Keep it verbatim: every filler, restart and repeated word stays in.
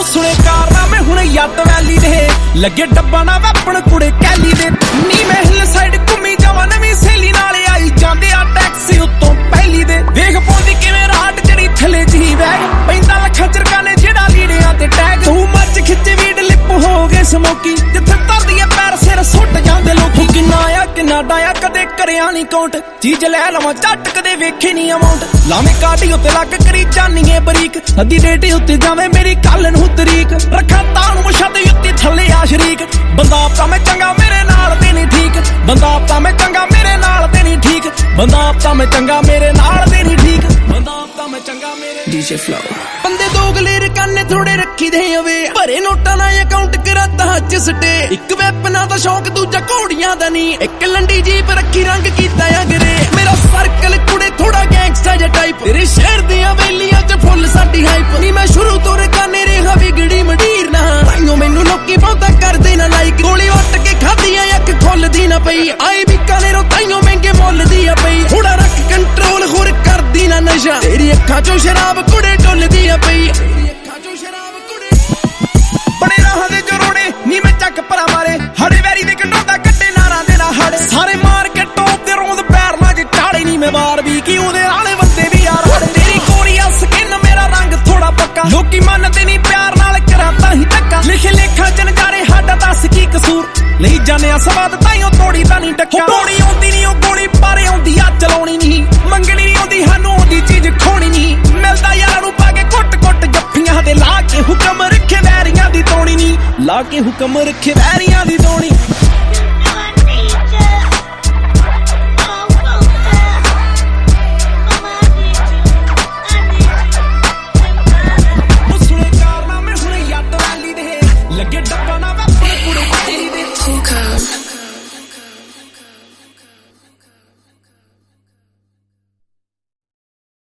ਸੁਣੇ ਕਾਰਨਾਮੇ ਹੁਣ ਯੱਟ ਵੈਲੀ ਦੇ ਲੱਗੇ ਡੱਬਾ ਨਾ ਵੈਪਣ ਕੁੜੇ ਕੈਲੀ ਦੇ ਨੀ ਮੈਂ ਹਿੱਲ ਸਾਈਡ ਘੁੰਮੀ ਜਾਵਾਂ ਨਵੀਂ ਸਹੇਲੀ ਨਾਲ ਆਈ ਜਾਂਦੇ ਆ ਟੈਕਸੀ ਉੱਤੋਂ ਪਹਿਲੀ ਦੇ ਵੇਖ ਪਾਉਂਦੀ ਕਿਵੇਂ ਰਾਟ ਜਿਹੜੀ ਥੱਲੇ ਜੀ ਬੈਗ ਪੈਂਦਾ ਲੱਖਾਂ ਚਰਕਾਂ ਨੇ ਜਿਹੜਾ ਲੀੜਿਆਂ ਤੇ ਟੈਗ ਤੂੰ ਮੱਚ ਖਿੱਚੇ ਵੀਡ ਲਿਪ ਹੋ ਗਏ ਸਮੋਕੀ ਜਿੱਥੇ ਧਰਦੀ ਐ ਪੈਰ ਸਿਰ ਸੁੱਟ ਜਾਂਦੇ ਲੋਕੀ ਕਿੰਨਾ ਆ ਕਿੰਨਾ ਡਾਇਆ ਕਦੇ ਕਰਿਆ ਨਹੀਂ ਕਾਊਂਟ ਚੀਜ਼ ਲੈ ਲਵਾਂ ਝੱਟ ਕਦੇ ਵੇਖੀ ਨਹੀਂ ਅਮਾਉਂਟ ਲਾਵੇਂ ਕਾਢੀ ਉੱਤੇ ਲੱਗ ਕਰੀ ਜਾਨੀਏ ਬਰੀਕ ਅੱਧੀ ਡੇਟੀ ਉੱਤੇ ਜਾਵੇ ਮੇਰੀ ਕੱਲ ਨੂੰ ਤਰੀਕ ਰੱਖਾਂ ਤਾਂ ਨੂੰ ਮੁਸ਼ੱਦ ਉੱਤੇ ਥੱਲੇ ਆ ਸ਼ਰੀਕ ਬੰਦਾ ਆਪ ਤਾਂ ਮੈਂ ਚੰਗਾ ਮੇਰੇ ਨਾਲ ਤੇ ਨਹੀਂ ਠੀਕ ਬੰਦਾ ਆਪ ਤਾਂ ਮੈਂ ਚੰਗਾ ਮੇਰੇ ਨਾਲ ਤੇ ਨਹੀਂ ਠੀਕ ਬੰਦਾ ਆਪ ਤਾਂ ਮੈਂ ਚੰਗਾ ਮੇਰੇ ਨਾਲ ਤੇ ਨਹੀਂ ਠੀਕ ਬੰਦਾ ਆਪ ਤਾਂ ਮੈਂ ਚੰਗਾ ਮੇਰੇ ਡੀਜੇ ਫਲੋ ਬੰਦੇ ਦੋਗਲੇ ਰਕਾਨੇ ਥੋੜੇ ਰੱਖੀ ਦੇ ਅਵੇ ਭਰੇ ਨੋਟਾਂ ਨਾਲ ਅਕਾਊਂਟ ਕਰਾਤਾ ਹੱਜ ਸਟੇ ਇੱਕ ਵੈਪਨਾਂ ਦਾ ਸ਼ੌਕ ਦੂਜਾ ਘੋੜੀਆਂ ਦਾ ਨਹੀਂ ਇੱਕ ਲੰਡੀ ਜੀਪ ਰੱਖੀ ਰੰਗ ਕੀਤਾ ਅਗਰੇ ਮੇਰਾ ਸਰਕਲ ਕੁੜੇ ਥੋੜਾ ਗੈਂਗਸਟਰ ਜਿਹਾ ਟਾਈਪ ਤੇਰੇ ਸ਼ਹਿਰ ਦੀਆਂ ਵੇਲੀਆਂ ਚ ਫੁੱਲ ਸਾਡੀ ਹਾਈਪ ਨਹੀਂ ਮੈਂ ਸ਼ੁਰੂ ਤੋਂ ਰਕਾਨੇ ਰਿਹਾ ਵਿਗੜੀ ਮੰਡੀਰ ਨਾ ਤਾਈਓ ਮੈਨੂੰ ਲੋਕੀ ਬਹੁਤਾ ਕਰਦੇ ਨਾ ਲਾਈਕ ਗੋਲੀ ਵੱਟ ਕੇ ਖਾਦੀ ਆ ਅੱਖ ਖੁੱਲਦੀ ਨਾ ਪਈ ਆਈ ਬੀਕਾਨੇਰੋਂ ਤਾਈਓ ਮਹਿੰਗੇ ਮੁੱਲ ਦੀ ਆ ਪਈ ਥੋੜਾ ਰੱਖ ਕੰਟਰੋਲ ਹੋਰ ਕਰਦੀ ਨਾ ਨਸ਼ਾ ਤੇਰੀ ਅੱਖਾਂ ਚੋਂ ਸ਼ਰਾਬ ਕੁੜੇ ਡੁੱਲਦੀ ਆ ਪਈ ਤੇਰੀ ਅੱਖਾਂ ਚੋਂ ਸ਼ਰਾਬ ਕੁੜੇ ਬੜੇ ਰਾਹਾਂ ਦੇ ਜਰੋੜੇ ਨੀ ਮੈਂ ਚੱਕ ਭਰਾ ਮਾਰੇ ਹੜੇ ਵੈਰੀ ਦੇ ਕੰਡੋਦਾ ਕੱਟੇ ਨਾਰਾਂ ਦੇ ਨਾ ਹੜੇ ਸਾਰੇ ਮਾਰ ਕੇ ਟੋਪ ਤੇ ਰੋਂਦ ਪੈਰ ਨਾਲ ਜੇ ਝਾੜੇ ਨੀ ਮੈਂ ਵਾਰ ਵੀ ਕੀ ਉਹਦੇ ਨਾਲੇ ਬੰਦੇ ਵੀ ਯਾਰ ਹੜੇ ਤੇਰੀ ਕੋਰੀਆ ਸਕਿਨ ਮੇਰਾ ਰੰਗ ਥੋੜਾ ਪੱਕਾ ਲੋਕੀ ਮੰਨਦੇ ਨਹੀਂ ਪਿਆਰ ਨਾਲ ਕਰਾਂ ਤਾਂ ਹੀ ਧੱਕਾ ਲਿਖੇ ਲੇਖਾਂ ਚ ਨਜ਼ਾਰੇ ਸਾਡਾ ਦੱਸ ਕੀ ਕਸੂਰ ਲਈ ਜਾਣਿਆ ਸਵਾਦ ਤਾਈਓ ਤੋੜੀ ਤਾਂ ਨਹੀਂ ਟੱਕਾ ਤੋੜੀ ਆਉਂਦੀ ਨਹੀਂ ਉਹ ਗੋਲੀ ਪਾਰੇ ਆਉਂਦੀ ਆ ਚਲਾਉਣੀ ਨਹੀਂ ਮੰਗਣੀ ਨਹੀਂ ਆਉਂਦੀ ਸਾਨੂੰ ਉਹਦੀ ਚੀਜ਼ ਖੋਣੀ ਨਹੀਂ ਮਿਲਦਾ ਯਾਰਾਂ ਨੂੰ ਪਾ ਕੇ ਕੁੱਟ ਕੁੱਟ ਜੱਫੀਆਂ ਦੇ ਲਾ ਕੇ ਹੁਕਮ ਰੱਖੇ ਵੈਰੀਆਂ ਦੀ ਤੋਣੀ ਨਹੀਂ ਲਾ ਕੇ ਹੁਕਮ ਰੱਖੇ ਵੈਰੀਆਂ ਦੀ ਤੋਣੀ